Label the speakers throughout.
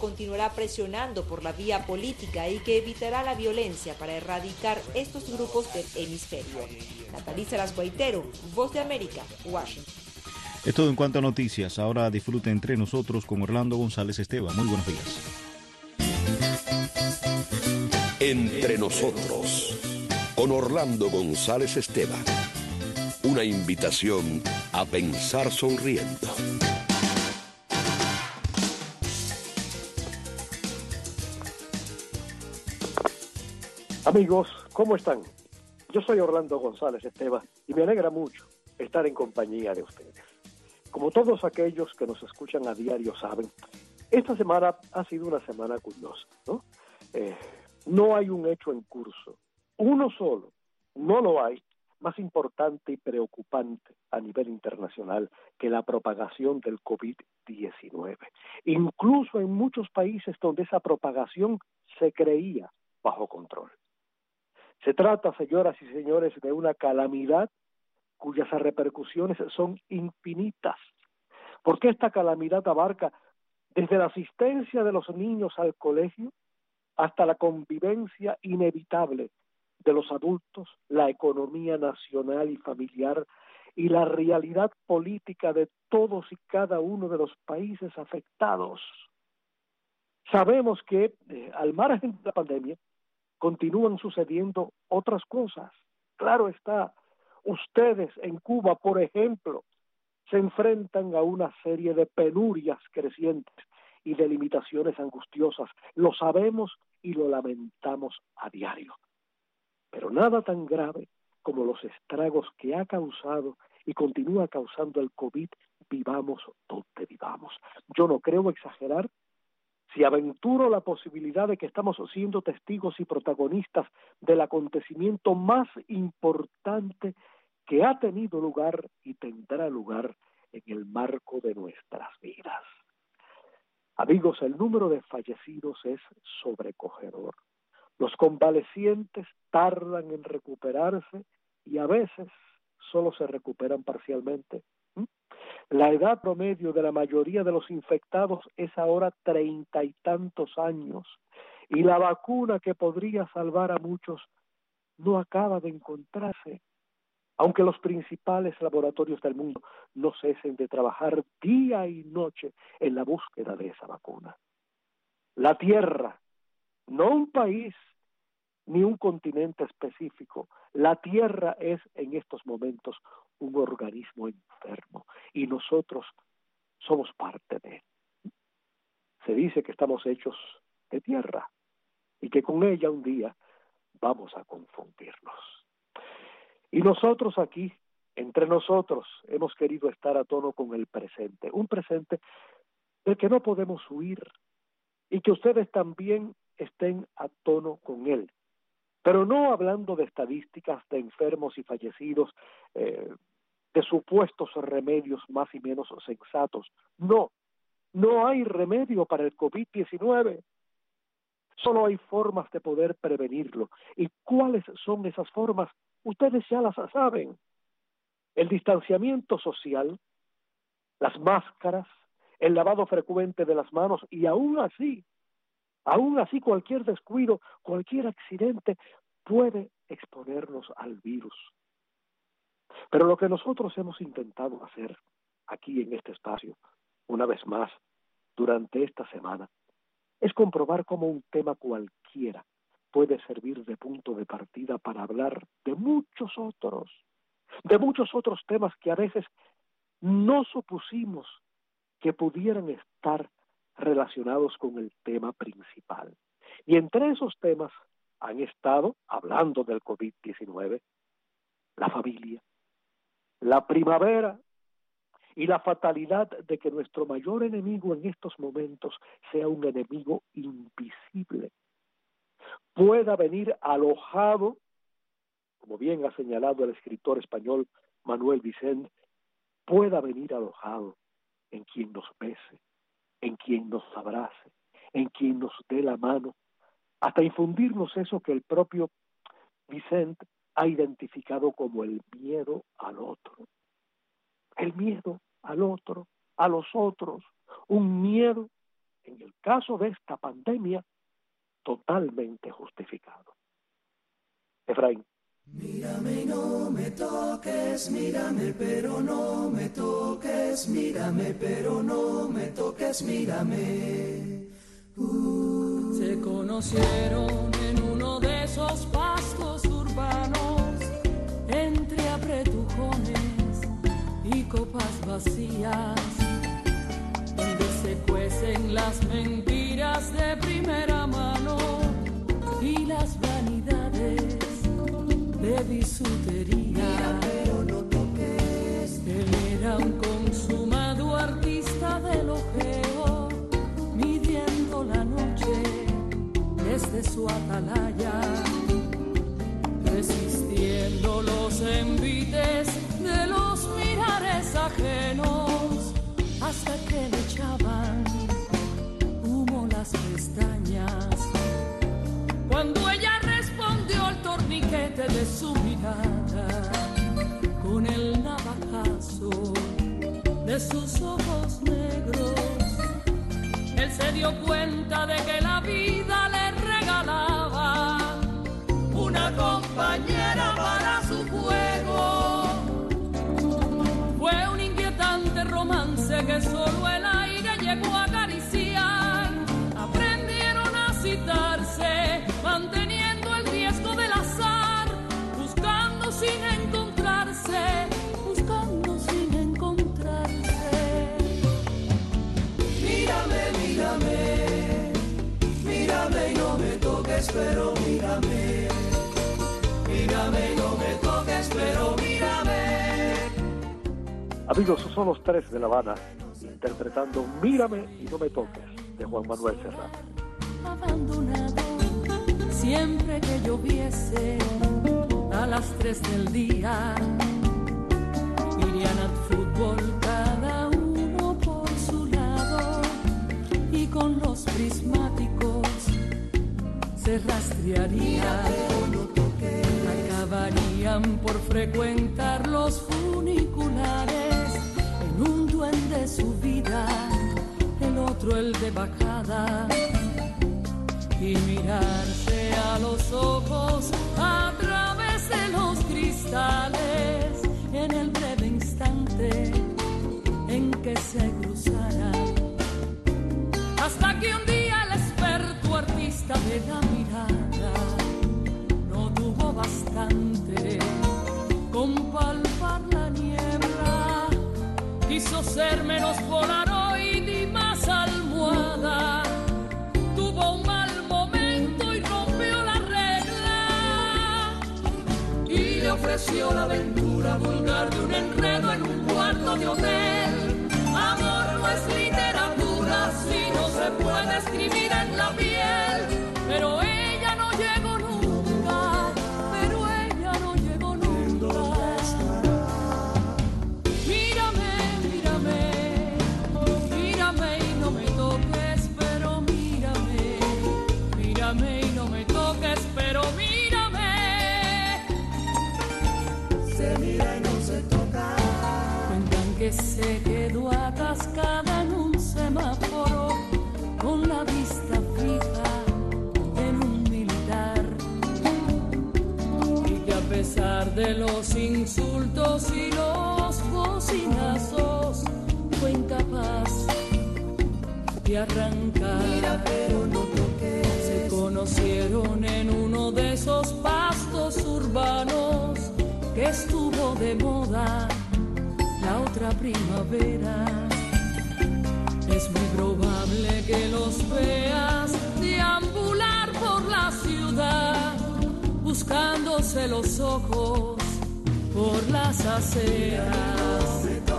Speaker 1: continuará presionando por la vía política y que evitará la violencia para erradicar estos grupos del hemisferio. Natalie Salas Guaitero, Voz de América, Washington.
Speaker 2: Es todo en cuanto a noticias. Ahora disfrute Entre Nosotros con Orlando González Esteban. Muy buenos días.
Speaker 3: Entre Nosotros, con Orlando González Esteban. Una invitación a pensar sonriendo.
Speaker 4: Amigos, ¿cómo están? Yo soy Orlando González Esteban y me alegra mucho estar en compañía de ustedes. Como todos aquellos que nos escuchan a diario saben, esta semana ha sido una semana curiosa, ¿no? No hay un hecho en curso, uno solo, no lo hay, más importante y preocupante a nivel internacional que la propagación del COVID-19. Incluso en muchos países donde esa propagación se creía bajo control. Se trata, señoras y señores, de una calamidad cuyas repercusiones son infinitas, porque esta calamidad abarca desde la asistencia de los niños al colegio hasta la convivencia inevitable de los adultos, la economía nacional y familiar y la realidad política de todos y cada uno de los países afectados. Sabemos que al margen de la pandemia continúan sucediendo otras cosas. Claro está, ustedes en Cuba, por ejemplo, se enfrentan a una serie de penurias crecientes y de limitaciones angustiosas. Lo sabemos y lo lamentamos a diario. Pero nada tan grave como los estragos que ha causado y continúa causando el COVID, vivamos donde vivamos. Yo no creo exagerar si aventuro la posibilidad de que estamos siendo testigos y protagonistas del acontecimiento más importante que ha tenido lugar y tendrá lugar en el marco de nuestras vidas. Amigos, el número de fallecidos es sobrecogedor. Los convalecientes tardan en recuperarse y a veces solo se recuperan parcialmente. La edad promedio de la mayoría de los infectados es ahora 30 y tantos años y la vacuna que podría salvar a muchos no acaba de encontrarse, aunque los principales laboratorios del mundo no cesen de trabajar día y noche en la búsqueda de esa vacuna. La Tierra, no un país ni un continente específico, la Tierra es en estos momentos un organismo enfermo y nosotros somos parte de él. Se dice que estamos hechos de tierra y que con ella un día vamos a confundirnos. Y nosotros aquí, entre nosotros, hemos querido estar a tono con el presente, un presente del que no podemos huir y que ustedes también estén a tono con él. Pero no hablando de estadísticas de enfermos y fallecidos, de supuestos remedios más y menos sensatos. No hay remedio para el COVID-19. Solo hay formas de poder prevenirlo. ¿Y cuáles son esas formas? Ustedes ya las saben. El distanciamiento social, las máscaras, el lavado frecuente de las manos y aún así cualquier descuido, cualquier accidente puede exponernos al virus. Pero lo que nosotros hemos intentado hacer aquí en este espacio, una vez más, durante esta semana, es comprobar cómo un tema cualquiera puede servir de punto de partida para hablar de muchos otros temas que a veces no supusimos que pudieran estar relacionados con el tema principal. Y entre esos temas han estado, hablando del COVID-19, la familia, la primavera y la fatalidad de que nuestro mayor enemigo en estos momentos sea un enemigo invisible. Pueda venir alojado, como bien ha señalado el escritor español Manuel Vicent, pueda venir alojado en quien nos bese, en quien nos abrace, en quien nos dé la mano, hasta infundirnos eso que el propio Vicent ha identificado como el miedo al otro. El miedo al otro, a los otros, un miedo en el caso de esta pandemia, totalmente justificado. Efraín.
Speaker 5: Mírame y no me toques, mírame pero no me toques, mírame pero no me toques, mírame. Se conocieron en uno de esos pastos urbanos, entre apretujones y copas vacías, donde se cuecen las mentiras de primera mano y las vanidades de bisutería. Mira, pero no toques. Él era un consumado artista del ojeo, midiendo la noche desde su atalaya, resistiendo los envites de los mirares ajenos, hasta que le echaban humo las pestañas. Cuando ella respondió al torniquete de su mirada, con el navajazo de sus ojos negros, él se dio cuenta de que la vida le regalaba una compañera para su juego. Fue un inquietante romance que solo el aire llegó a acariciar. Aprendieron a citarse, manteniendo el riesgo del azar, buscando sin encontrarse, buscando sin encontrarse. Mírame, mírame, mírame y no me toques, pero mírame. Mírame y no me toques, pero mírame.
Speaker 4: Amigos, son los Tres de La Habana interpretando Mírame y no me toques, de Juan Manuel Serrat.
Speaker 5: Abandonado, siempre que lloviese a las 3 del día, irían al fútbol cada uno por su lado, y con los prismáticos se rastrearían. Acabarían por frecuentar los funiculares, en un duende su vida, el otro el de bajada, y mirarse a los ojos a través de los cristales, en el breve instante en que se cruzaran, hasta que un día el experto artista de la mirada no tuvo bastante con palpar la niebla, quiso ser menos polaroid y más almohada, tuvo un mal momento y rompió la regla, y le ofreció la aventura vulgar de un enredo en un cuarto de hotel. Amor no es literatura si no se puede escribir en la piel, pero ella no llegó nunca, pero ella no llegó nunca. Mírame, mírame, mírame y no me toques, pero mírame, mírame y no me toques, pero mírame. Se mira y no se toca. Cuentan que se quedó atascada en un semáforo con la vista fija en un militar, y que a pesar de los insultos y los bocinazos fue incapaz de arrancar. Mira, pero no toques. Se conocieron en uno de esos pastos urbanos que estuvo de moda la otra primavera. Es muy probable que los veas deambular por la ciudad, buscándose los ojos por las aceras.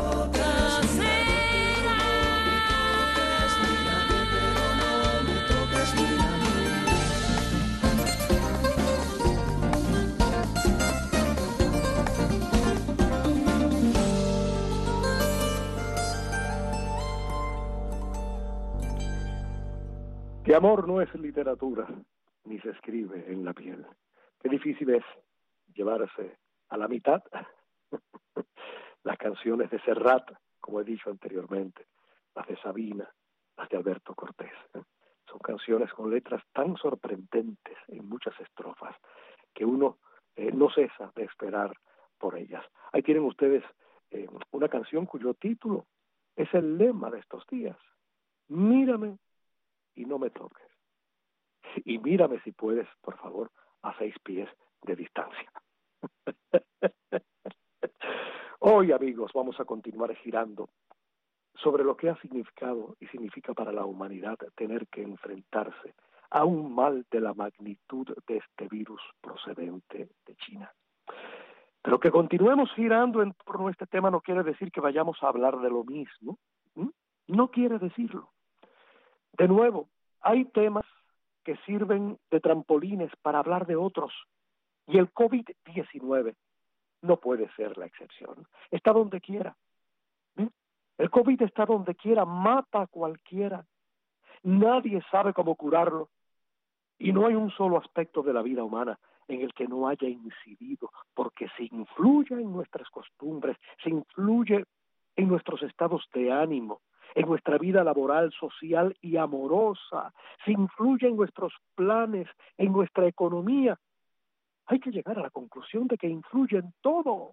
Speaker 4: Que amor no es literatura, ni se escribe en la piel. Qué difícil es llevarse a la mitad las canciones de Serrat, como he dicho anteriormente, las de Sabina, las de Alberto Cortés. Son canciones con letras tan sorprendentes en muchas estrofas que uno no cesa de esperar por ellas. Ahí tienen ustedes una canción cuyo título es el lema de estos días. Mírame y no me toques. Y mírame si puedes, por favor, a 6 pies de distancia. Hoy, amigos, vamos a continuar girando sobre lo que ha significado y significa para la humanidad tener que enfrentarse a un mal de la magnitud de este virus procedente de China. Pero que continuemos girando en torno a este tema no quiere decir que vayamos a hablar de lo mismo. No quiere decirlo. De nuevo, hay temas que sirven de trampolines para hablar de otros, y el COVID-19 no puede ser la excepción. Está donde quiera. El COVID está donde quiera, mata a cualquiera. Nadie sabe cómo curarlo. Y no hay un solo aspecto de la vida humana en el que no haya incidido, porque se influye en nuestras costumbres, se influye en nuestros estados de ánimo, en nuestra vida laboral, social y amorosa, se influye en nuestros planes, en nuestra economía. Hay que llegar a la conclusión de que influye en todo.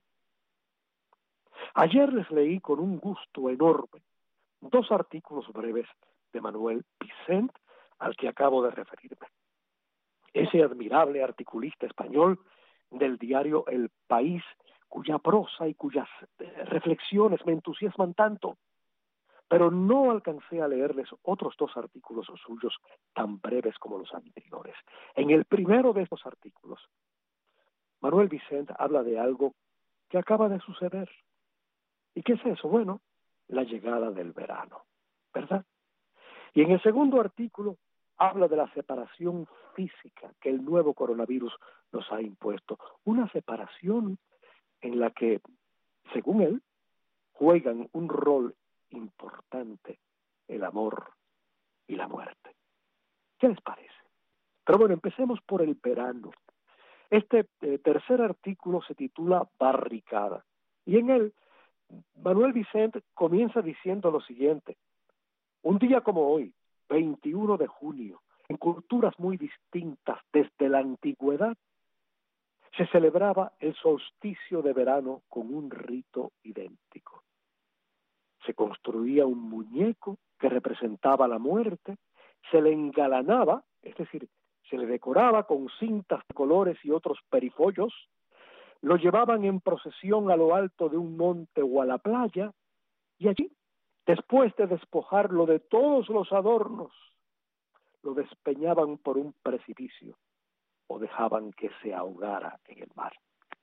Speaker 4: Ayer les leí con un gusto enorme 2 artículos breves de Manuel Vicent, al que acabo de referirme. Ese admirable articulista español del diario El País, cuya prosa y cuyas reflexiones me entusiasman tanto, pero no alcancé a leerles otros 2 artículos suyos tan breves como los anteriores. En el primero de estos artículos, Manuel Vicent habla de algo que acaba de suceder. ¿Y qué es eso? Bueno, la llegada del verano, ¿verdad? Y en el segundo artículo habla de la separación física que el nuevo coronavirus nos ha impuesto. Una separación en la que, según él, juegan un rol importante el amor y la muerte. ¿Qué les parece? Pero bueno, empecemos por el verano. Este tercer artículo se titula Barricada, y en él Manuel Vicent comienza diciendo lo siguiente: un día como hoy, 21 de junio, en culturas muy distintas desde la antigüedad, se celebraba el solsticio de verano con un rito idéntico. Se construía un muñeco que representaba la muerte, se le engalanaba, es decir, se le decoraba con cintas de colores y otros perifollos, lo llevaban en procesión a lo alto de un monte o a la playa, y allí, después de despojarlo de todos los adornos, lo despeñaban por un precipicio o dejaban que se ahogara en el mar.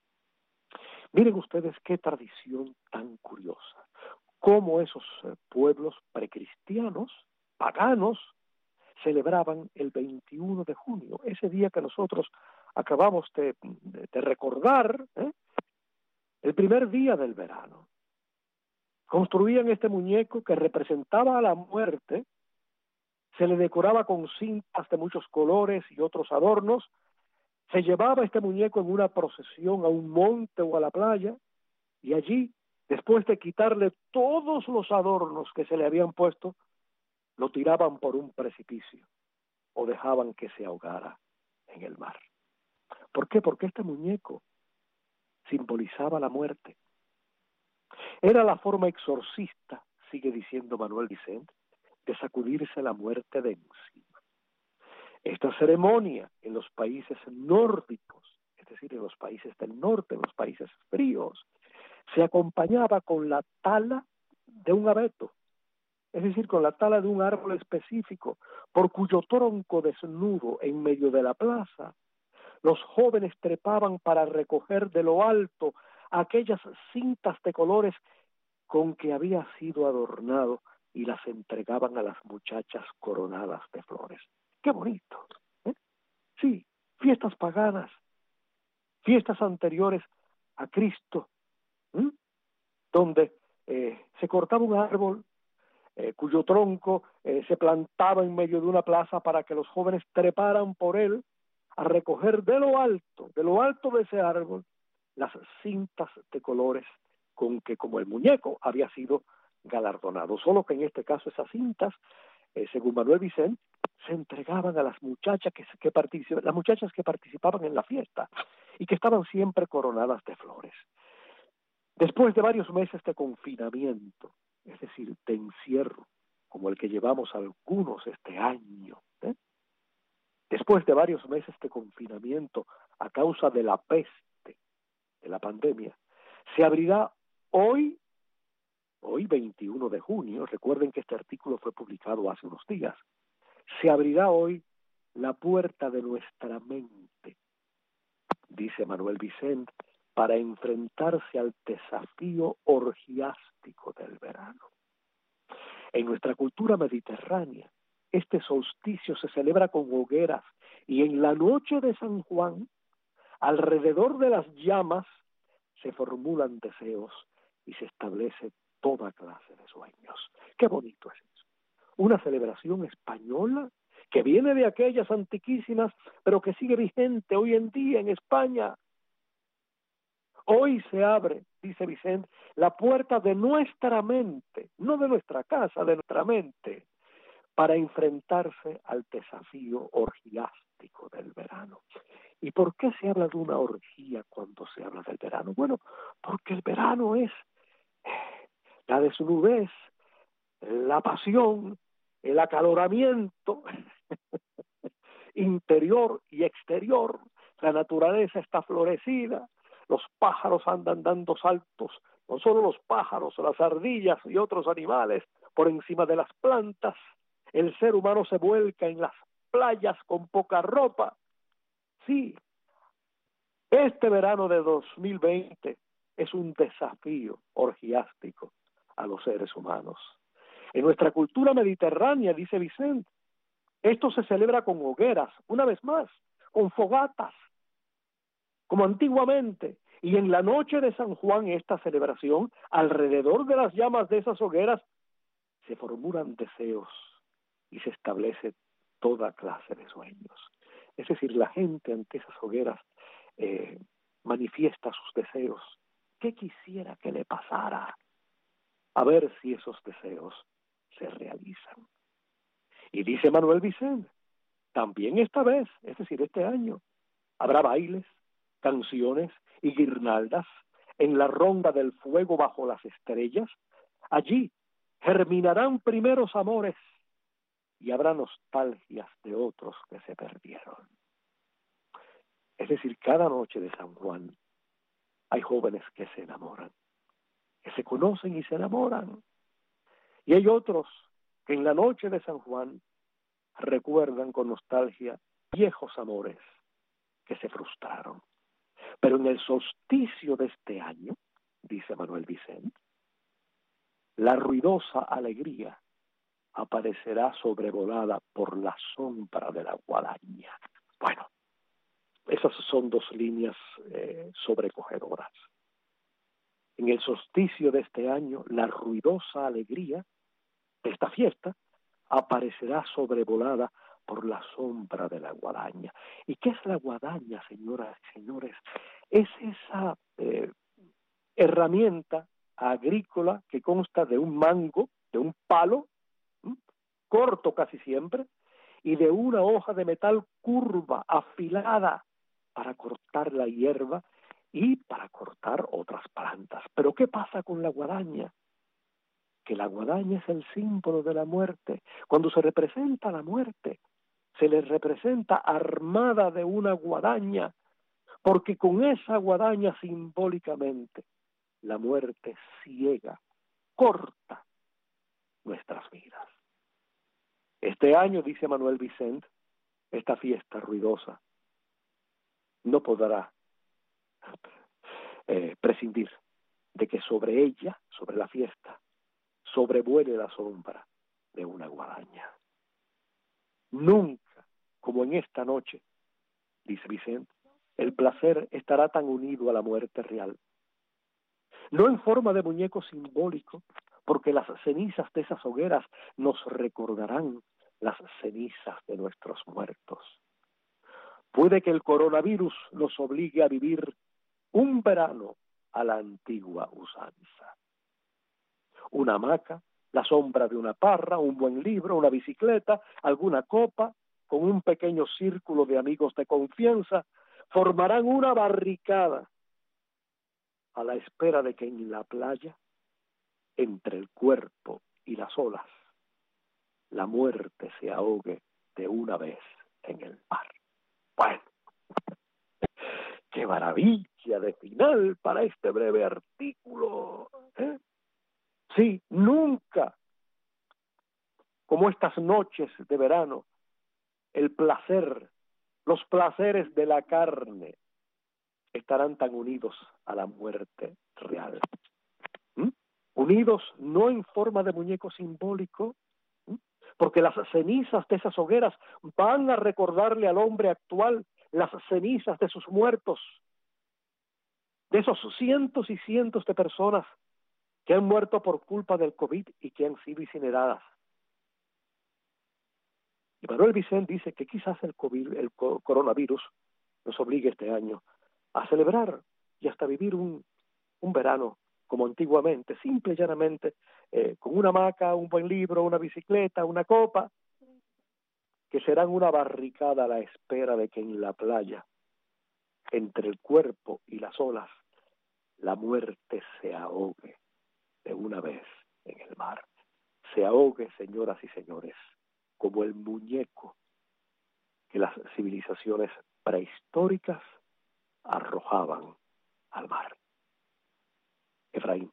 Speaker 4: Miren ustedes qué tradición tan curiosa, cómo esos pueblos precristianos, paganos, celebraban el 21 de junio, ese día que nosotros acabamos de recordar, el primer día del verano. Construían este muñeco que representaba a la muerte, se le decoraba con cintas de muchos colores y otros adornos, se llevaba este muñeco en una procesión a un monte o a la playa, y allí, después de quitarle todos los adornos que se le habían puesto, lo tiraban por un precipicio o dejaban que se ahogara en el mar. ¿Por qué? Porque este muñeco simbolizaba la muerte. Era la forma exorcista, sigue diciendo Manuel Vicent, de sacudirse la muerte de encima. Esta ceremonia en los países nórdicos, es decir, en los países del norte, en los países fríos, se acompañaba con la tala de un abeto, es decir, con la tala de un árbol específico, por cuyo tronco desnudo en medio de la plaza, los jóvenes trepaban para recoger de lo alto aquellas cintas de colores con que había sido adornado y las entregaban a las muchachas coronadas de flores. ¡Qué bonito! Sí, fiestas paganas, fiestas anteriores a Cristo, donde se cortaba un árbol cuyo tronco se plantaba en medio de una plaza para que los jóvenes treparan por él a recoger de lo alto de ese árbol, las cintas de colores con que, como el muñeco, había sido galardonado. Solo que en este caso esas cintas según Manuel Vicent, se entregaban a las muchachas las muchachas que participaban en la fiesta y que estaban siempre coronadas de flores. Después de varios meses de confinamiento, es decir, de encierro, como el que llevamos algunos este año, después de varios meses de confinamiento a causa de la peste, de la pandemia, se abrirá hoy 21 de junio, recuerden que este artículo fue publicado hace unos días, se abrirá hoy la puerta de nuestra mente, dice Manuel Vicent, para enfrentarse al desafío orgiástico del verano. En nuestra cultura mediterránea, este solsticio se celebra con hogueras y en la noche de San Juan, alrededor de las llamas, se formulan deseos y se establece toda clase de sueños. Qué bonito es eso. Una celebración española que viene de aquellas antiquísimas, pero que sigue vigente hoy en día en España. Hoy se abre, dice Vicent, la puerta de nuestra mente, no de nuestra casa, de nuestra mente, para enfrentarse al desafío orgiástico del verano. ¿Y por qué se habla de una orgía cuando se habla del verano? Bueno, porque el verano es la desnudez, la pasión, el acaloramiento interior y exterior. La naturaleza está florecida, los pájaros andan dando saltos, no solo los pájaros, las ardillas y otros animales por encima de las plantas. El ser humano se vuelca en las playas con poca ropa. Sí, este verano de 2020 es un desafío orgiástico a los seres humanos. En nuestra cultura mediterránea, dice Vicent, esto se celebra con hogueras, una vez más, con fogatas, como antiguamente. Y en la noche de San Juan, esta celebración, alrededor de las llamas de esas hogueras, se formulan deseos y se establece toda clase de sueños. Es decir, la gente ante esas hogueras manifiesta sus deseos. ¿Qué quisiera que le pasara? A ver si esos deseos se realizan. Y dice Manuel Vicent, también esta vez, es decir, este año, habrá bailes, canciones y guirnaldas en la ronda del fuego bajo las estrellas. Allí germinarán primeros amores y habrá nostalgias de otros que se perdieron. Es decir, cada noche de San Juan hay jóvenes que se enamoran, que se conocen y se enamoran. Y hay otros que en la noche de San Juan recuerdan con nostalgia viejos amores que se frustraron. Pero en el solsticio de este año, dice Manuel Vicent, la ruidosa alegría aparecerá sobrevolada por la sombra de la guadaña. Bueno, esas son dos líneas sobrecogedoras. En el solsticio de este año, la ruidosa alegría de esta fiesta aparecerá sobrevolada por la sombra de la guadaña. ¿Y qué es la guadaña, señoras y señores? Es esa herramienta agrícola que consta de un mango, de un palo, corto casi siempre, y de una hoja de metal curva, afilada, para cortar la hierba y para cortar otras plantas. Pero ¿qué pasa con la guadaña? Que la guadaña es el símbolo de la muerte. Cuando se representa la muerte, se le representa armada de una guadaña, porque con esa guadaña simbólicamente la muerte ciega, corta nuestras vidas. Este año, dice Manuel Vicent, esta fiesta ruidosa no podrá prescindir de que sobre ella, sobre la fiesta, sobrevuele la sombra de una guadaña. Nunca, como en esta noche, dice Vicent, el placer estará tan unido a la muerte real. No en forma de muñeco simbólico, porque las cenizas de esas hogueras nos recordarán las cenizas de nuestros muertos. Puede que el coronavirus nos obligue a vivir un verano a la antigua usanza. Una hamaca la sombra de una parra, un buen libro, una bicicleta, alguna copa, con un pequeño círculo de amigos de confianza, formarán una barricada a la espera de que en la playa, entre el cuerpo y las olas, la muerte se ahogue de una vez en el mar. Bueno, qué maravilla de final para este breve artículo, ¿eh? Sí, nunca, como estas noches de verano, el placer, los placeres de la carne estarán tan unidos a la muerte real. Unidos no en forma de muñeco simbólico, porque las cenizas de esas hogueras van a recordarle al hombre actual las cenizas de sus muertos, de esos cientos y cientos de personas que han muerto por culpa del COVID y que han sido incineradas. Y Manuel Vicente dice que quizás el coronavirus nos obligue este año a celebrar y hasta vivir un verano como antiguamente, simple y llanamente, con una hamaca, un buen libro, una bicicleta, una copa, que serán una barricada a la espera de que en la playa, entre el cuerpo y las olas, la muerte se ahogue de una vez en el mar. Se ahogue, señoras y señores, como el muñeco que las civilizaciones prehistóricas arrojaban al mar. Efraín.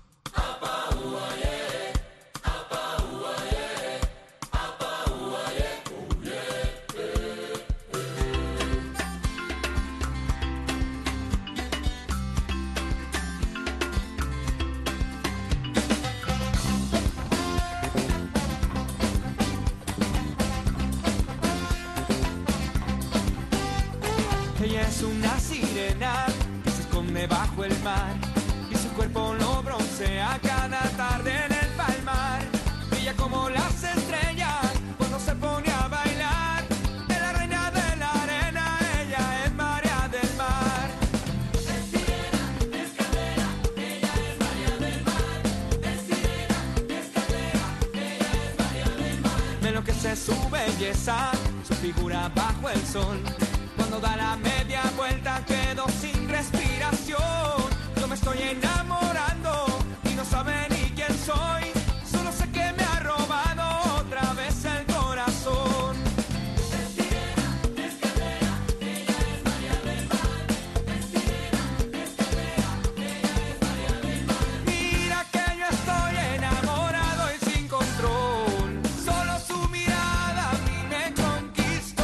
Speaker 6: Ella es una sirena que se esconde bajo el mar y su cuerpo lo broncea cada tarde en el palmar. Brilla como las estrellas cuando se pone a bailar. Es la reina de la arena, ella es María del mar. Es sirena, es caldera, ella es María del mar. Es sirena, es caldera, ella es María del mar. Me enloquece su belleza, su figura bajo el sol. Cuando da la media vuelta quedo sin respiración. Yo me estoy enamorando y no sabe ni quién soy. Solo sé que me ha robado otra vez el corazón. Es sirena, es caldera, ella es María del mar. Es sirena, es caldera, ella es María del mar. Mira que yo estoy enamorado y sin control. Solo su mirada a mí me conquistó.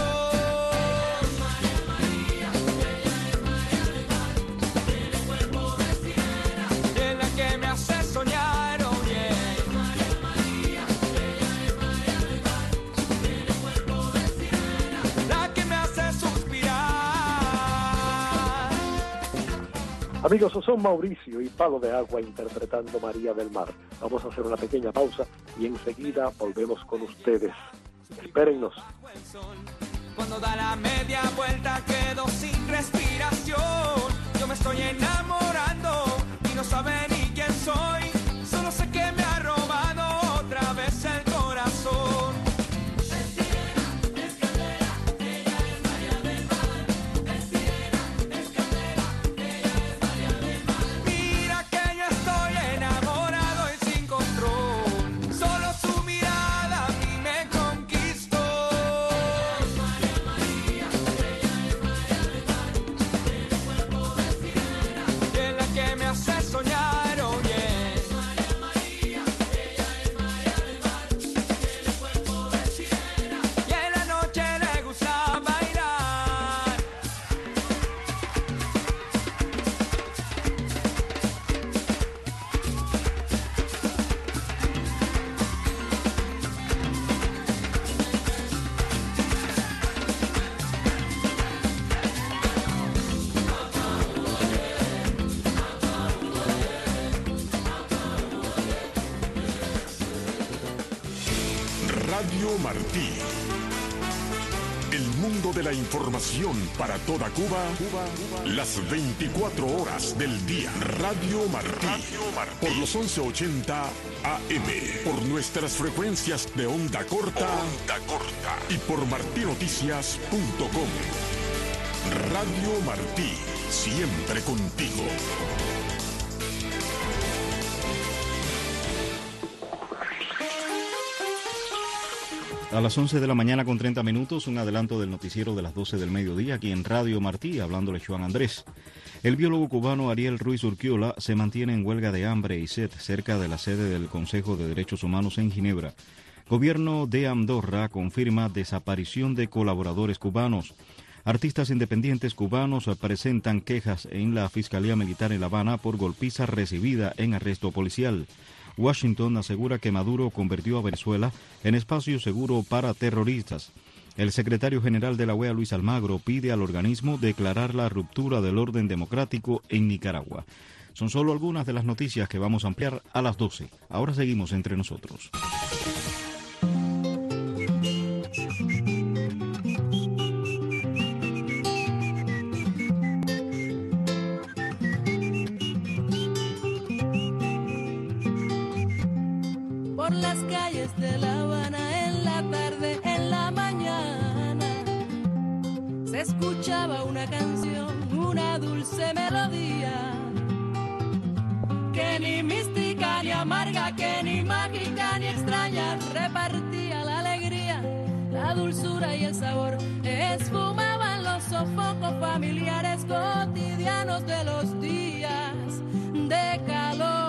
Speaker 6: Soñar, oh yeah. María María, ella es María del mar. Tiene cuerpo de sirena, la que me hace suspirar.
Speaker 4: Amigos, son Mauricio y Palo de Agua interpretando María del Mar. Vamos a hacer una pequeña pausa y enseguida volvemos con ustedes. Espérennos.
Speaker 6: Cuando da la media vuelta quedo sin respiración. Yo me estoy enamorando y no sabe ni quién soy. Solo sé que me ha robado otra vez el corazón. Es sirena, es caldera, ella es María del mar. Es sirena, es caldera, ella es María del mar. Mira que yo estoy enamorado y sin control. Solo su mirada a mí me conquistó. Es María María, ella es María del mar. Tiene cuerpo de sirena, y es la que me hace soñar, oh yeah.
Speaker 7: Radio Martí, El mundo de la información para toda Cuba, las 24 horas del día. Radio Martí, por los 1180 AM, por nuestras frecuencias de onda corta y por martinoticias.com. Radio Martí, siempre contigo.
Speaker 2: A las 11 de la mañana con 30 minutos, un adelanto del noticiero de las 12 del mediodía aquí en Radio Martí, hablándole Juan Andrés. El biólogo cubano Ariel Ruiz Urquiola se mantiene en huelga de hambre y sed cerca de la sede del Consejo de Derechos Humanos en Ginebra. Gobierno de Andorra confirma desaparición de colaboradores cubanos. Artistas independientes cubanos presentan quejas en la Fiscalía Militar en La Habana por golpiza recibida en arresto policial. Washington asegura que Maduro convirtió a Venezuela en espacio seguro para terroristas. El secretario general de la OEA, Luis Almagro, pide al organismo declarar la ruptura del orden democrático en Nicaragua. Son solo algunas de las noticias que vamos a ampliar a las 12. Ahora seguimos entre nosotros.
Speaker 5: Por las calles de La Habana, en la tarde, en la mañana, se escuchaba una canción, una dulce melodía, que ni mística ni amarga, que ni mágica ni extraña, repartía la alegría, la dulzura y el sabor, esfumaban los sofocos familiares cotidianos de los días de calor.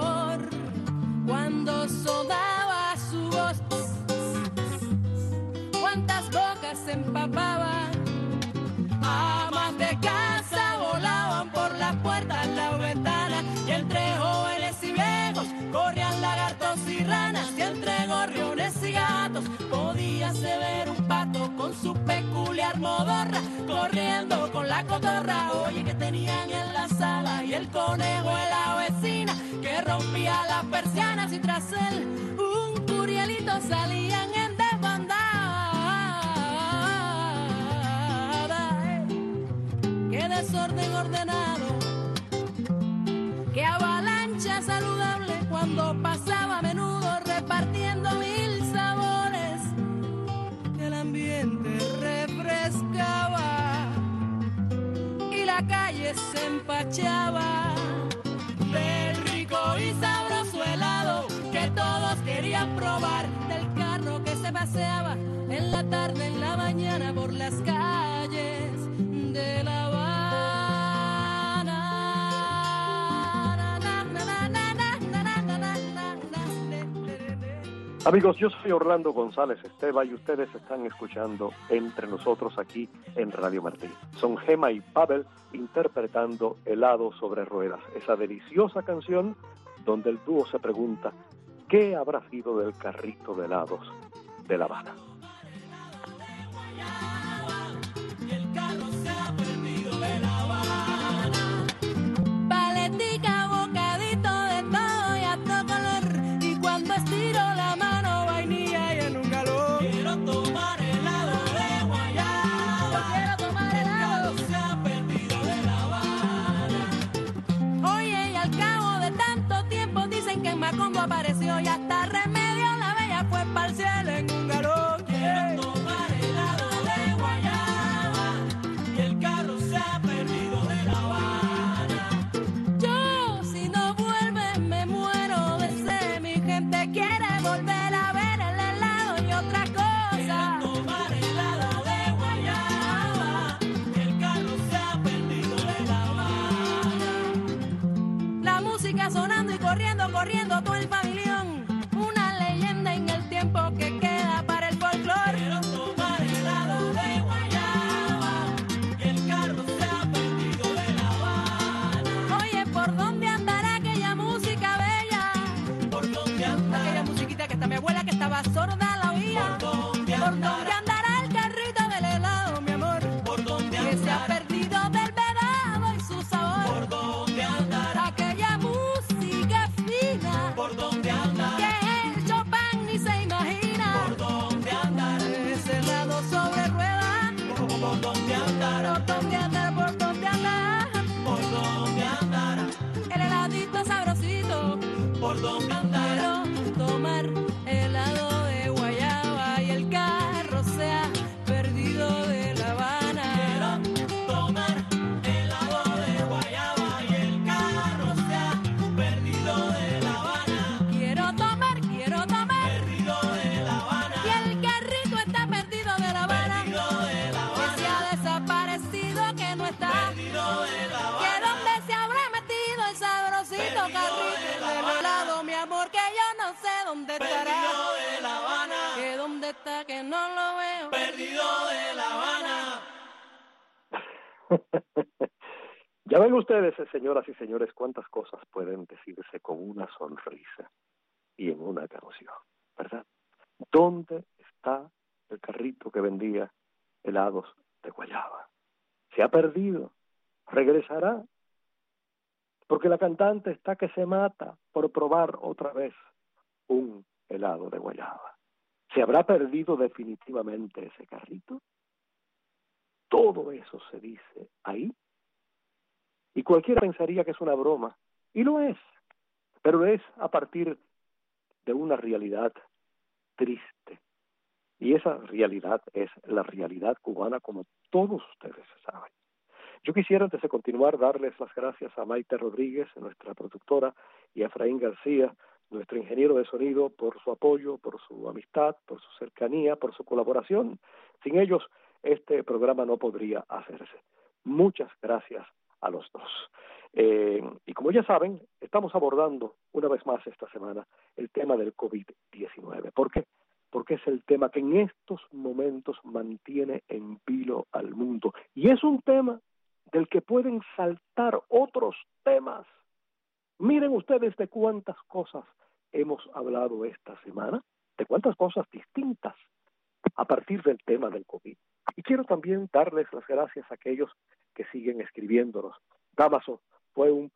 Speaker 5: Cuando sonaba su voz, cuántas bocas se empapaban, amas de casa volaban por la puerta, la ventana, y entre jóvenes y viejos corrían lagartos y ranas, y entre gorriones y gatos podíase ver un pato con su peculiar modorra, corriendo con la cotorra. Oye, que tenían en la sala, y el conejo de la vecina que rompía las persianas, y tras él un curielito salían en desbandada. Qué desorden ordenado, qué avalancha saludable, cuando pasaba a menudo repartiendo mil sabores, el ambiente refrescaba y la calle se empachaba del rico y sabroso helado que todos querían probar, del carro que se paseaba en la tarde, en la mañana, por las calles de La Habana.
Speaker 4: Amigos, yo soy Orlando González Esteva y ustedes están escuchando Entre Nosotros aquí en Radio Martí. Son Gema y Pavel interpretando Helado sobre Ruedas, esa deliciosa canción donde el dúo se pregunta ¿qué habrá sido del carrito de helados de La Habana?
Speaker 5: Paletica, bocadito de todo y a todo color, y cuando estiro la mano vainilla y en un galón. Quiero tomar helado de guayaba, quiero tomar helado, se ha perdido de La Habana. Oye, y al cabo de tanto tiempo dicen que en Macondo apareció, y hasta Remedio la Bella fue pa'l cielo en un galón. Quiero tomar helado de guayaba y el carro se ha perdido de La Habana. Quiero tomar helado de guayaba y el carro se ha perdido de La Habana. Quiero tomar perdido de La Habana. Y el carrito está perdido de La Habana. Perdido de La Habana. Que se ha desaparecido, que no está. Perdido de La Habana. Que dónde se habrá metido el sabrosito carrito del helado, mi amor, que yo no sé dónde estará. Perdido de La Habana. Que dónde está, que no lo veo. Perdido de La Habana.
Speaker 4: Ya ven ustedes, señoras y señores, cuántas cosas pueden decirse con una sonrisa y en una canción, ¿verdad? ¿Dónde está el carrito que vendía helados de guayaba? Se ha perdido, regresará, porque la cantante está que se mata por probar otra vez un helado de guayaba. ¿Se habrá perdido definitivamente ese carrito? Todo eso se dice ahí. Y cualquiera pensaría que es una broma, y lo es, pero es a partir de una realidad triste. Y esa realidad es la realidad cubana, como todos ustedes saben. Yo quisiera, antes de continuar, darles las gracias a Maite Rodríguez, nuestra productora, y a Efraín García, nuestro ingeniero de sonido, por su apoyo, por su amistad, por su cercanía, por su colaboración. Sin ellos, este programa no podría hacerse. Muchas gracias a los dos. Y como ya saben, estamos abordando una vez más esta semana el tema del COVID-19. ¿Por qué? Porque es el tema que en estos momentos mantiene en vilo al mundo. Y es un tema del que pueden saltar otros temas. Miren ustedes de cuántas cosas hemos hablado esta semana, de cuántas cosas distintas a partir del tema del COVID. Y quiero también darles las gracias a aquellos que siguen escribiéndonos. Damaso, fue un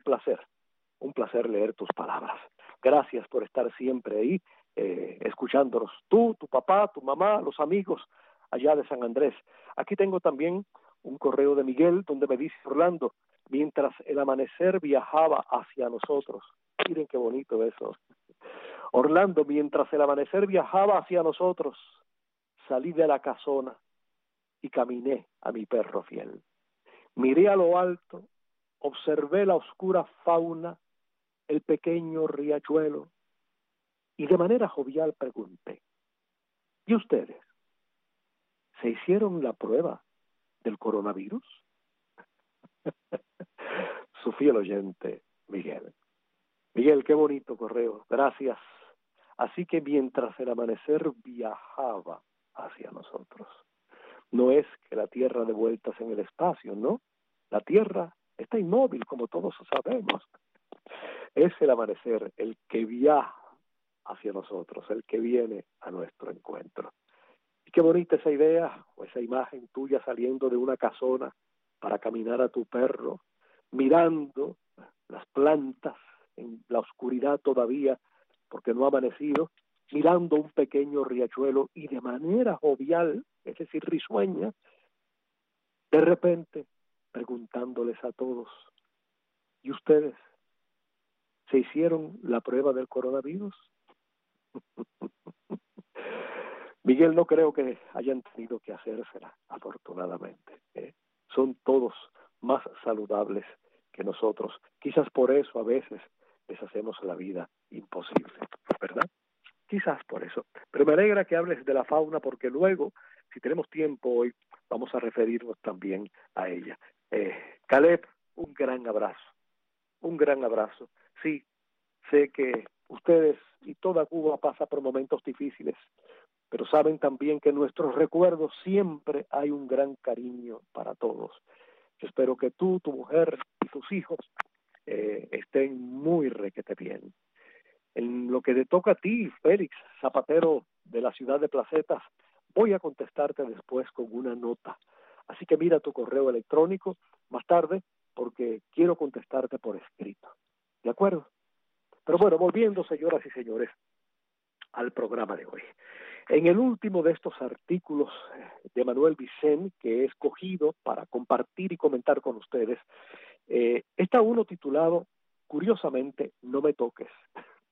Speaker 4: placer leer tus palabras. Gracias por estar siempre ahí, escuchándonos. Tú, tu papá, tu mamá, los amigos allá de San Andrés. Aquí tengo también un correo de Miguel donde me dice: Orlando, mientras el amanecer viajaba hacia nosotros. Miren qué bonito eso. Orlando, mientras el amanecer viajaba hacia nosotros, salí de la casona y caminé a mi perro fiel. Miré a lo alto, observé la oscura fauna, el pequeño riachuelo, y de manera jovial pregunté: ¿y ustedes se hicieron la prueba del coronavirus? Su fiel oyente, Miguel. Miguel, qué bonito correo, gracias. Así que mientras el amanecer viajaba hacia nosotros, no es que la Tierra dé vueltas en el espacio, ¿no? La Tierra está inmóvil, como todos sabemos. Es el amanecer el que viaja hacia nosotros, el que viene a nuestro encuentro. Y qué bonita esa idea, o esa imagen tuya saliendo de una casona para caminar a tu perro, mirando las plantas en la oscuridad todavía, porque no ha amanecido, mirando un pequeño riachuelo y de manera jovial, es decir, risueña, de repente preguntándoles a todos: ¿y ustedes se hicieron la prueba del coronavirus? Miguel, no creo que hayan tenido que hacérsela, afortunadamente. Son todos más saludables que nosotros. Quizás por eso a veces les hacemos la vida imposible, ¿verdad? Quizás por eso. Pero me alegra que hables de la fauna, porque luego, si tenemos tiempo hoy, vamos a referirnos también a ella. Caleb, un gran abrazo. Un gran abrazo. Sí, sé que ustedes y toda Cuba pasa por momentos difíciles, pero saben también que en nuestros recuerdos siempre hay un gran cariño para todos. Yo espero que tú, tu mujer y tus hijos estén muy requete bien. En lo que te toca a ti, Félix, zapatero de la ciudad de Placetas, voy a contestarte después con una nota. Así que mira tu correo electrónico más tarde, porque quiero contestarte por escrito. ¿De acuerdo? Pero bueno, volviendo, señoras y señores, al programa de hoy. En el último de estos artículos de Manuel Vicent, que he escogido para compartir y comentar con ustedes, está uno titulado, curiosamente, No me toques.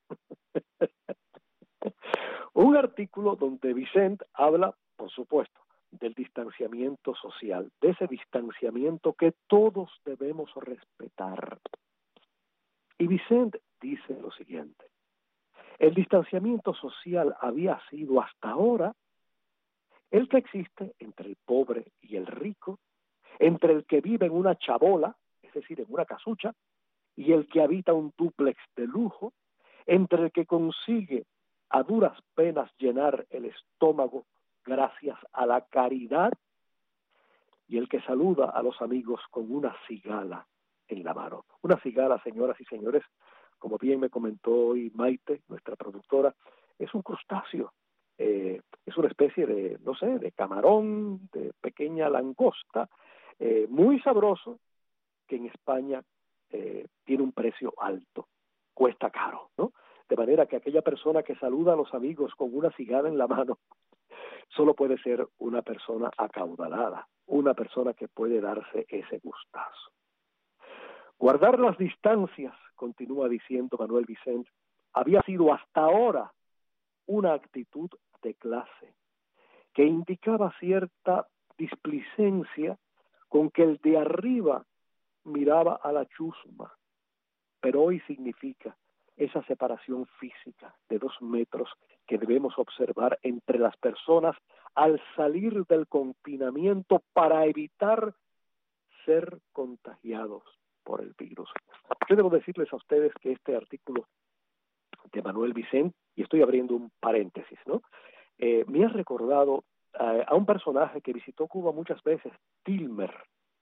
Speaker 4: Un artículo donde Vicente habla, por supuesto, del distanciamiento social, de ese distanciamiento que todos debemos respetar. Y Vicente dice lo siguiente: el distanciamiento social había sido hasta ahora el que existe entre el pobre y el rico, entre el que vive en una chabola, es decir, en una casucha, y el que habita un dúplex de lujo, entre el que consigue a duras penas llenar el estómago gracias a la caridad y el que saluda a los amigos con una cigala en la mano. Una cigala, señoras y señores, como bien me comentó hoy Maite, nuestra productora, es un crustáceo, es una especie de, no sé, de camarón, de pequeña langosta, muy sabroso, que en España tiene un precio alto, cuesta caro, ¿no? De manera que aquella persona que saluda a los amigos con una cigala en la mano solo puede ser una persona acaudalada, una persona que puede darse ese gustazo. Guardar las distancias, continúa diciendo Manuel Vicente, había sido hasta ahora una actitud de clase que indicaba cierta displicencia con que el de arriba miraba a la chusma, pero hoy significa esa separación física de 2 metros que debemos observar entre las personas al salir del confinamiento para evitar ser contagiados por el virus. Yo debo decirles a ustedes que este artículo de Manuel Vicente, y estoy abriendo un paréntesis, ¿no? Me ha recordado a un personaje que visitó Cuba muchas veces, Dilmer,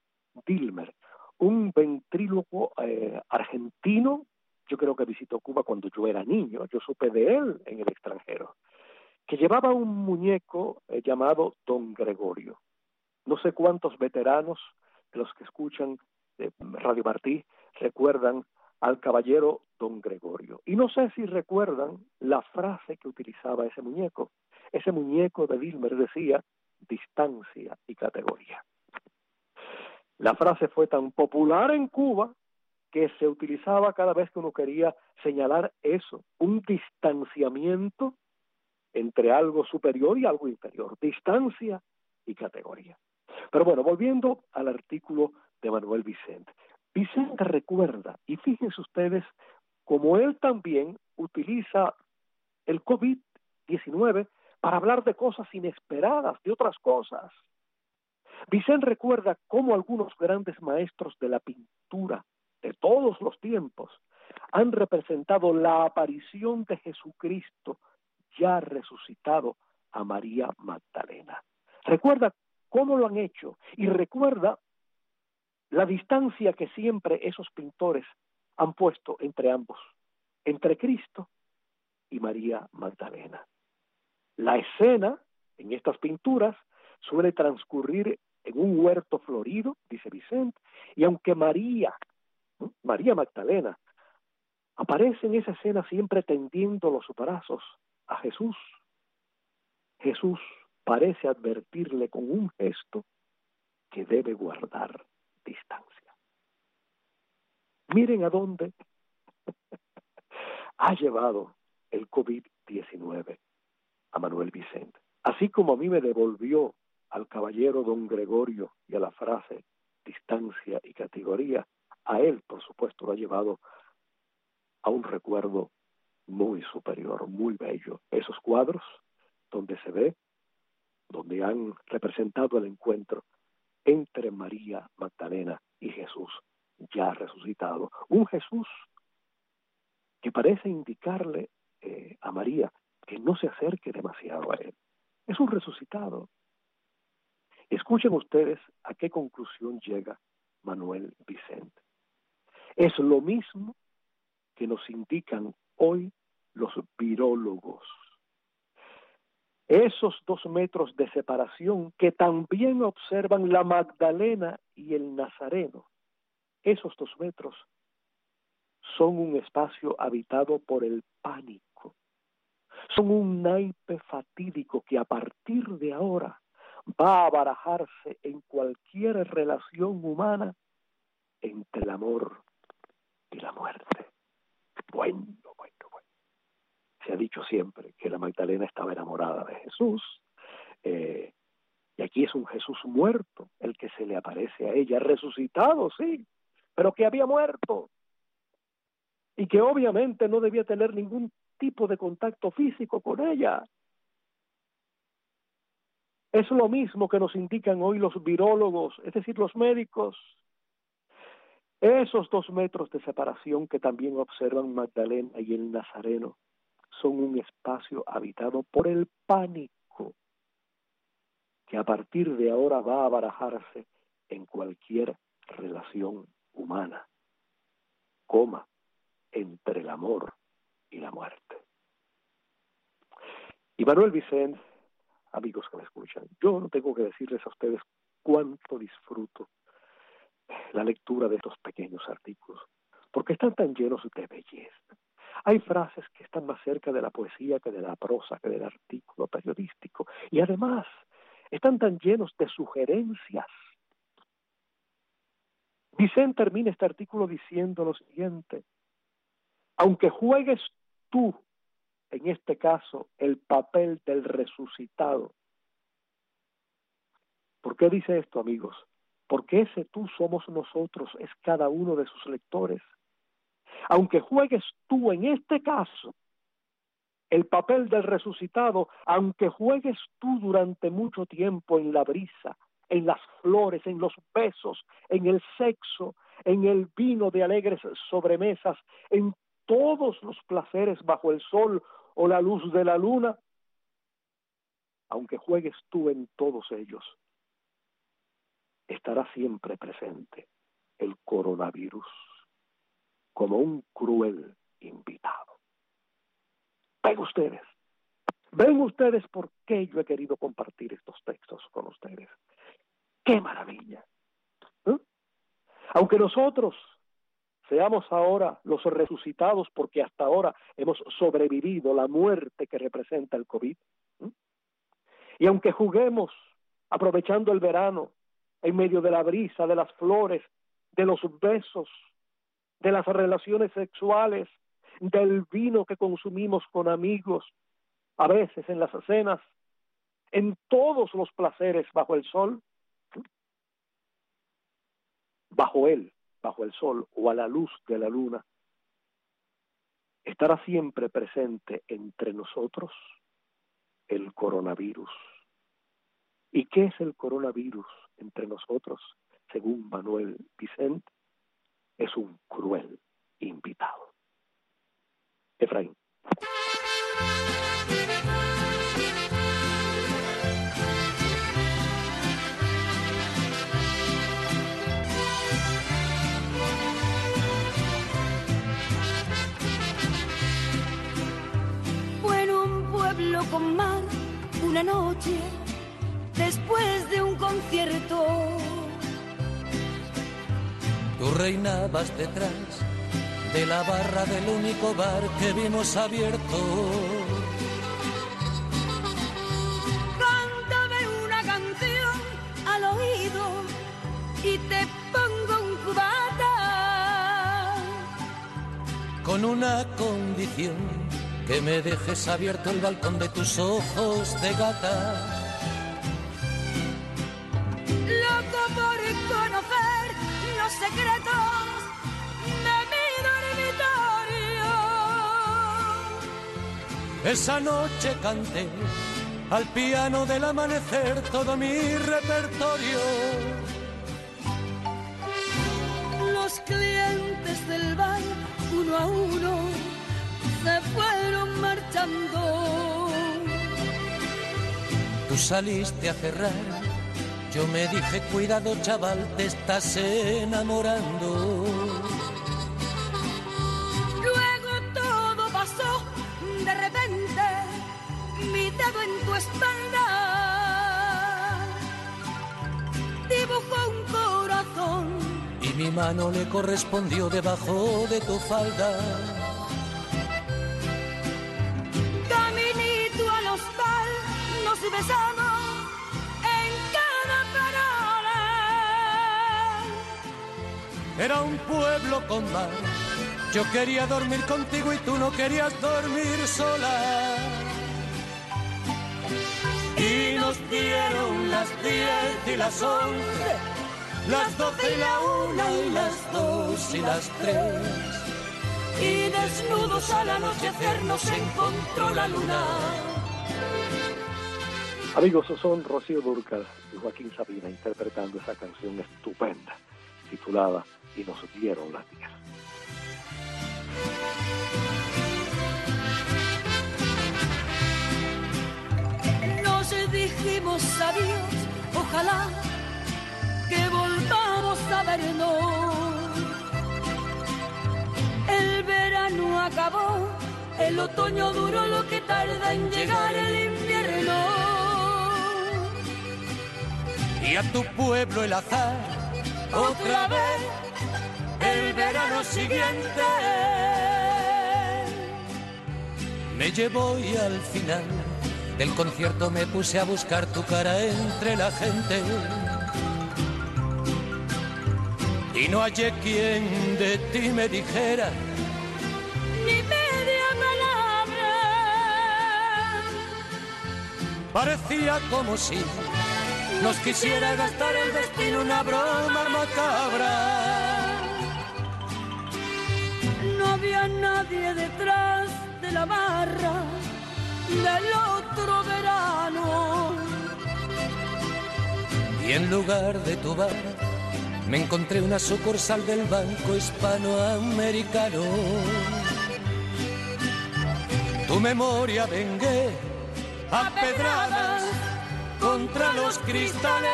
Speaker 4: un ventrílocuo argentino. Yo creo que visitó Cuba cuando yo era niño, yo supe de él en el extranjero, que llevaba un muñeco llamado Don Gregorio. No sé cuántos veteranos de los que escuchan Radio Martí recuerdan al caballero Don Gregorio. Y no sé si recuerdan la frase que utilizaba ese muñeco. Ese muñeco de Dilmer decía: distancia y categoría. La frase fue tan popular en Cuba que se utilizaba cada vez que uno quería señalar eso, un distanciamiento entre algo superior y algo inferior, distancia y categoría. Pero bueno, volviendo al artículo de Manuel Vicente. Vicente recuerda, y fíjense ustedes, como él también utiliza el COVID-19 para hablar de cosas inesperadas, de otras cosas. Vicente recuerda cómo algunos grandes maestros de la pintura de todos los tiempos han representado la aparición de Jesucristo ya resucitado a María Magdalena. Recuerda cómo lo han hecho y recuerda la distancia que siempre esos pintores han puesto entre ambos, entre Cristo y María Magdalena. La escena en estas pinturas suele transcurrir en un huerto florido, dice Vicente, y aunque María Magdalena aparece en esa escena siempre tendiendo los brazos a Jesús, Jesús parece advertirle con un gesto que debe guardar distancia. Miren a dónde ha llevado el COVID-19 a Manuel Vicente. Así como a mí me devolvió al caballero Don Gregorio y a la frase distancia y categoría, a él, por supuesto, lo ha llevado a un recuerdo muy superior, muy bello. Esos cuadros donde se ve, donde han representado el encuentro entre María Magdalena y Jesús ya resucitado. Un Jesús que parece indicarle a María que no se acerque demasiado a él. Es un resucitado. Escuchen ustedes a qué conclusión llega Manuel Vicente. Es lo mismo que nos indican hoy los virólogos. Esos 2 metros de separación que también observan la Magdalena y el Nazareno, esos 2 metros son un espacio habitado por el pánico. Son un naipe fatídico que a partir de ahora va a barajarse en cualquier relación humana entre el amor y la muerte. Bueno. Se ha dicho siempre que la Magdalena estaba enamorada de Jesús, y aquí es un Jesús muerto el que se le aparece a ella, resucitado, sí, pero que había muerto, y que obviamente no debía tener ningún tipo de contacto físico con ella. Es lo mismo que nos indican hoy los virólogos, es decir, los médicos. Esos 2 metros de separación que también observan Magdalena y el Nazareno son un espacio habitado por el pánico, que a partir de ahora va a barajarse en cualquier relación humana, entre el amor y la muerte. Y Manuel Vicente, amigos que me escuchan, yo no tengo que decirles a ustedes cuánto disfruto la lectura de estos pequeños artículos, porque están tan llenos de belleza. Hay frases que están más cerca de la poesía que de la prosa, que del artículo periodístico, y además están tan llenos de sugerencias. Vicente termina este artículo diciendo lo siguiente: aunque juegues tú, en este caso, el papel del resucitado. ¿Por qué dice esto, amigos? Porque ese tú somos nosotros, es cada uno de sus lectores. Aunque juegues tú, en este caso, el papel del resucitado, aunque juegues tú durante mucho tiempo en la brisa, en las flores, en los besos, en el sexo, en el vino de alegres sobremesas, en todos los placeres bajo el sol o la luz de la luna, aunque juegues tú en todos ellos, estará siempre presente el coronavirus como un cruel invitado. Ven ustedes por qué yo he querido compartir estos textos con ustedes. ¡Qué maravilla! Aunque nosotros seamos ahora los resucitados porque hasta ahora hemos sobrevivido la muerte que representa el COVID, y aunque juguemos aprovechando el verano en medio de la brisa, de las flores, de los besos, de las relaciones sexuales, del vino que consumimos con amigos, a veces en las cenas, en todos los placeres bajo el sol, bajo el sol o a la luz de la luna, estará siempre presente entre nosotros el coronavirus. ¿Y qué es el coronavirus entre nosotros? Según Manuel Vicente, es un cruel invitado. Efraín.
Speaker 5: Fue en un pueblo con mar una noche después de un concierto.
Speaker 8: Tú reinabas detrás de la barra del único bar que vimos abierto.
Speaker 5: Cántame una canción al oído y te pongo un cubata.
Speaker 8: Con una condición, que me dejes abierto el balcón de tus ojos de gata.
Speaker 5: Loco por conocer los secretos de mi dormitorio.
Speaker 8: Esa noche canté al piano del amanecer todo mi repertorio.
Speaker 5: Los clientes del bar, uno a uno, se fueron marchando.
Speaker 8: Tú saliste a cerrar, yo me dije cuidado chaval, te estás enamorando.
Speaker 5: Luego todo pasó, de repente, mi dedo en tu espalda dibujó un corazón
Speaker 8: y mi mano le correspondió debajo de tu falda.
Speaker 5: Caminito al hostal, nos besamos en cada parada.
Speaker 8: Era un pueblo con mar Yo quería dormir contigo y tú no querías dormir sola. Y nos dieron las 10 y las 11, las 12 y la 1 y las 2 y las 3.
Speaker 5: Y desnudos al anochecer nos encontró la luna.
Speaker 4: Amigos, son Rocío Dúrcal y Joaquín Sabina interpretando esa canción estupenda titulada Y nos dieron las 10.
Speaker 5: Nos dijimos adiós, ojalá que volvamos a vernos. El verano acabó, el otoño duró lo que tarda en llegar el invierno.
Speaker 8: Y a tu pueblo el azar, otra vez, el verano siguiente, me llevó y al final del concierto me puse a buscar tu cara entre la gente. Y no hallé quien de ti me dijera
Speaker 5: ni media palabra.
Speaker 8: Parecía como si nos quisiera gastar el destino una broma macabra.
Speaker 5: No había nadie detrás de la barra del otro verano.
Speaker 8: Y en lugar de tu bar me encontré una sucursal del Banco Hispanoamericano. Tu memoria vengué a pedradas contra los cristales.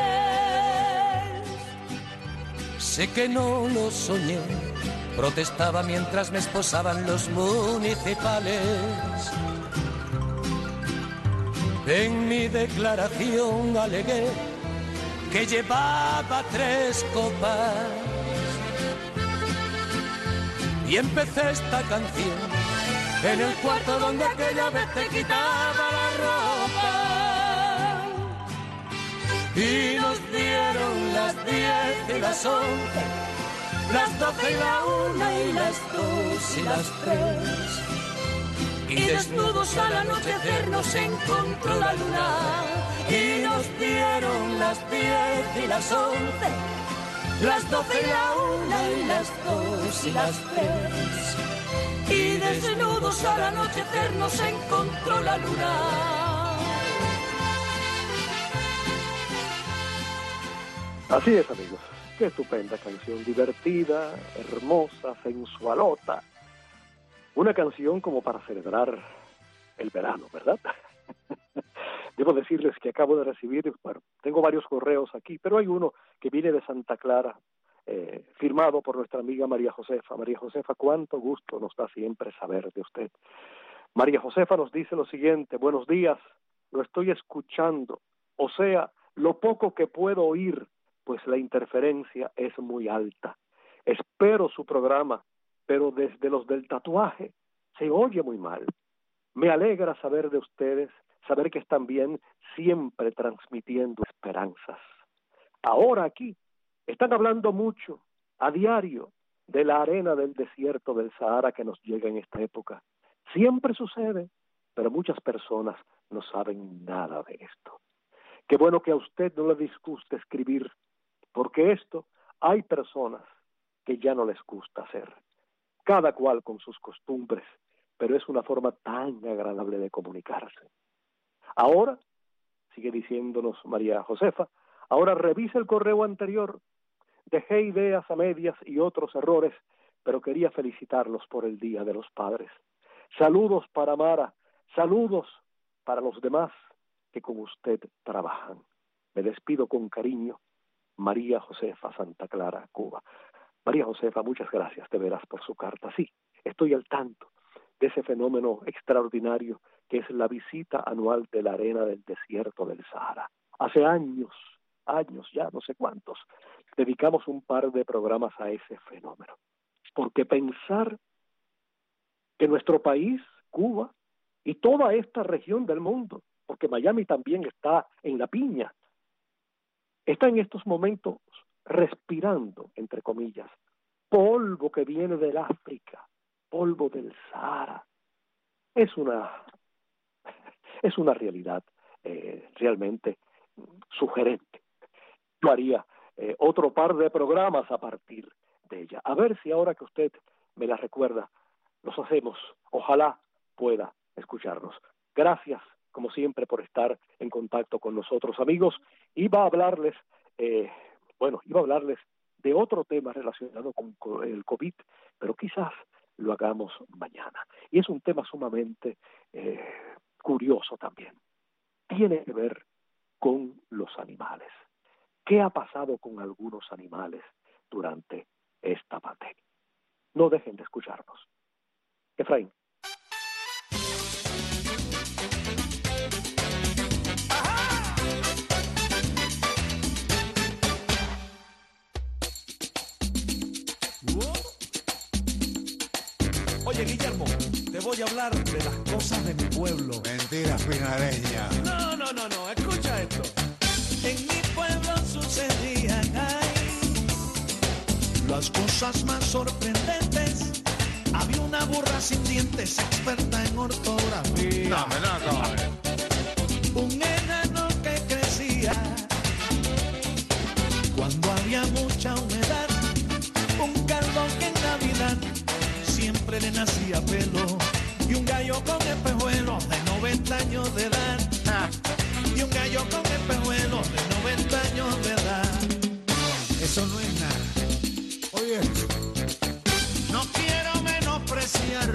Speaker 8: Sé que no lo soñé, protestaba mientras me esposaban los municipales. En mi declaración alegué que llevaba 3 copas y empecé esta canción en el cuarto donde aquella vez te quitaba la ropa. Y nos dieron las 10 y las 11, las 12 y la 1 y las 2 y las 3. Y desnudos al anochecer nos encontró la luna. Y nos dieron las 10 y las 11, las 12 y la 1 y las 2 y las 3. Y desnudos al anochecer nos encontró la luna.
Speaker 4: Así es, amigos. Qué estupenda canción, divertida, hermosa, sensualota. Una canción como para celebrar el verano, ¿verdad? Debo decirles que acabo de recibir, bueno, tengo varios correos aquí, pero hay uno que viene de Santa Clara, firmado por nuestra amiga María Josefa. María Josefa, cuánto gusto nos da siempre saber de usted. María Josefa nos dice lo siguiente: buenos días, lo estoy escuchando, o sea, lo poco que puedo oír, pues la interferencia es muy alta. Espero su programa, pero desde los del tatuaje se oye muy mal. Me alegra saber de ustedes, saber que están bien, siempre transmitiendo esperanzas. Ahora aquí están hablando mucho, a diario, de la arena del desierto del Sahara que nos llega en esta época. Siempre sucede, pero muchas personas no saben nada de esto. Qué bueno que a usted no le disguste escribir, porque esto hay personas que ya no les gusta hacer. Cada cual con sus costumbres, pero es una forma tan agradable de comunicarse. Ahora, sigue diciéndonos María Josefa, ahora revisa el correo anterior. Dejé ideas a medias y otros errores, pero quería felicitarlos por el Día de los Padres. Saludos para Mara, saludos para los demás que con usted trabajan. Me despido con cariño, María Josefa, Santa Clara, Cuba. María Josefa, muchas gracias de veras por su carta. Sí, estoy al tanto de ese fenómeno extraordinario que es la visita anual de la arena del desierto del Sahara. Hace años ya, no sé cuántos, dedicamos un par de programas a ese fenómeno. Porque pensar que nuestro país, Cuba, y toda esta región del mundo, porque Miami también está en la piña, está en estos momentos respirando, entre comillas, polvo que viene del África, polvo del Sahara. Es una realidad realmente sugerente. Yo haría otro par de programas a partir de ella. A ver si ahora que usted me la recuerda, los hacemos. Ojalá pueda escucharnos. Gracias, como siempre, por estar en contacto con nosotros, amigos. Iba a hablarles de otro tema relacionado con el COVID, pero quizás lo hagamos mañana. Y es un tema sumamente curioso también. Tiene que ver con los animales. ¿Qué ha pasado con algunos animales durante esta pandemia? No dejen de escucharnos. Efraín.
Speaker 9: Oye, Guillermo, te voy a hablar de las cosas de mi pueblo.
Speaker 10: Mentira pinareña.
Speaker 9: No, escucha esto. En mi pueblo sucedían las cosas más sorprendentes. Había una burra sin dientes, experta en ortografía. Un enano que crecía cuando había mucha humedad. Un calvo que en Navidad siempre le nacía pelo. Y un gallo con espejuelos de 90 años de edad. Y un gallo con espejuelos de 90 años de edad.
Speaker 10: Eso no es nada. Oye,
Speaker 9: no quiero menospreciar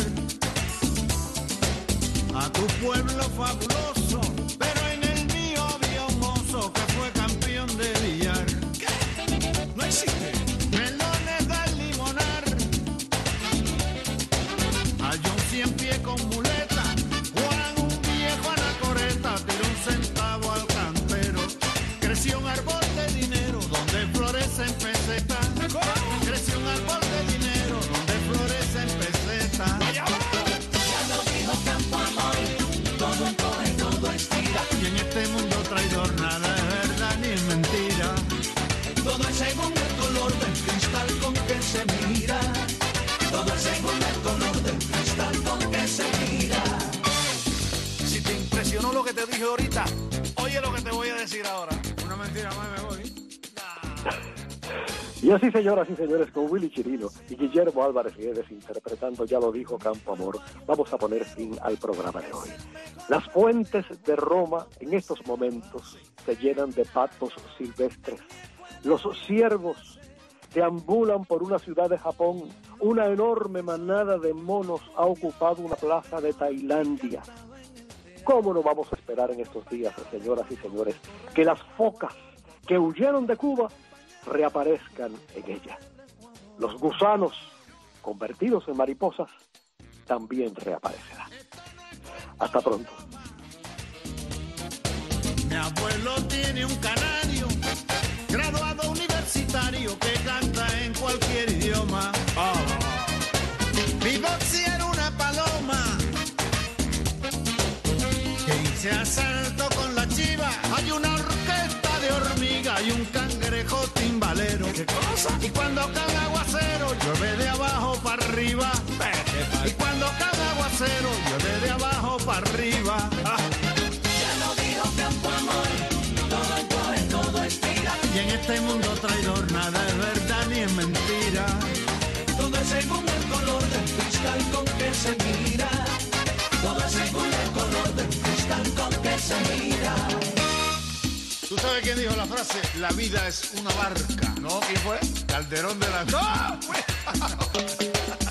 Speaker 9: a tu pueblo fabuloso, pero en el mío había un mozo que fue campeón de billar. ¿Qué? No existe. Melones del limonar. Hay un 100 pies con muleta. Juan, un viejo anacoreta, tiró un centavo al cantero. Creció un árbol de dinero donde florecen pesetas. Creció un árbol de dinero donde florecen pesetas. Ya lo dijo Campo Amor, todo encoge, todo estira. Y en este mundo traidor nada es verdad ni es mentira. Todo es según el color del cristal con que se mira. Todo es según el color del cristal con que se mira. Si te impresionó lo que te dije ahorita, oye lo que te voy a decir ahora. Una mentira más me voy.
Speaker 4: Y así, señoras y señores, con Willy Chirino y Guillermo Álvarez Guedes interpretando Ya lo dijo Campo Amor, vamos a poner fin al programa de hoy. Las fuentes de Roma en estos momentos se llenan de patos silvestres. Los ciervos deambulan por una ciudad de Japón. Una enorme manada de monos ha ocupado una plaza de Tailandia. ¿Cómo no vamos a esperar en estos días, señoras y señores, que las focas que huyeron de Cuba reaparezcan en ella? Los gusanos convertidos en mariposas también reaparecerán. Hasta pronto.
Speaker 9: Mi abuelo tiene un canario, graduado universitario que canta en cualquier idioma. Mi boxy era una paloma que hice asalto con la chiva. Hay una orquesta de hormiga y un cangrejo timbalero. ¿Qué cosa? Y cuando cae aguacero llueve de abajo para arriba. Y cuando cae aguacero llueve de abajo para arriba. Ya lo dijo Campo Amor, todo encoge, todo estira. Y en este mundo traidor nada es verdad ni es mentira. Todo es según el color del cristal con que se mira. Todo es según el color del cristal con que se mira. ¿Tú sabes quién dijo la frase? La vida es una barca. ¿No? ¿Quién fue? Calderón de la... ¡No!